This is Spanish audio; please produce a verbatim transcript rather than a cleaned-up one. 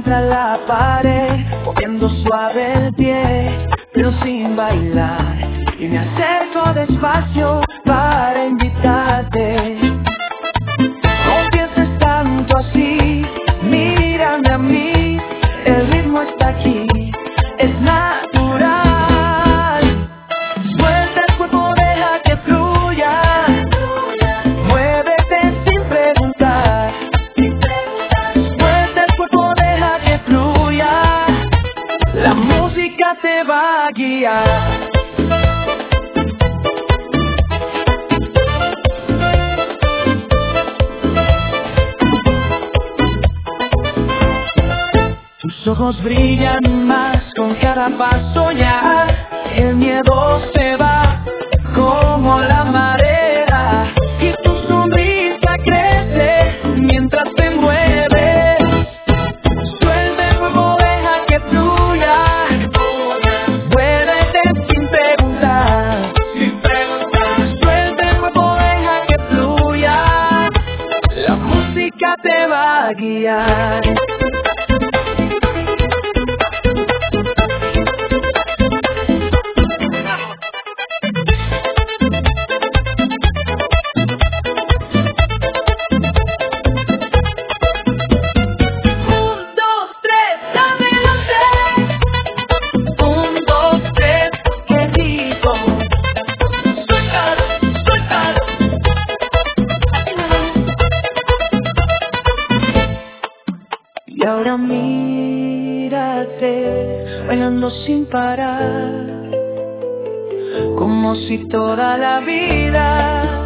contra la pared, moviendo suave el pie, pero sin bailar. Y me acerco despacio para invitarte. No pienses tanto así, mírame a mí, el ritmo está aquí, es natural. Suelta el cuerpo, deja que fluya, muévete sin preguntar. Suelta el cuerpo, deja que fluya, la música te va a guiar. Tus ojos brillan más con cada paso ya, el miedo se va como la marea y tu sonrisa crece mientras te mueves. Suelta el cuerpo, deja que fluya, muévete sin preguntar. Suelta el cuerpo, deja que fluya, la música te va a guiar. Y ahora mírate, bailando sin parar, como si toda la vida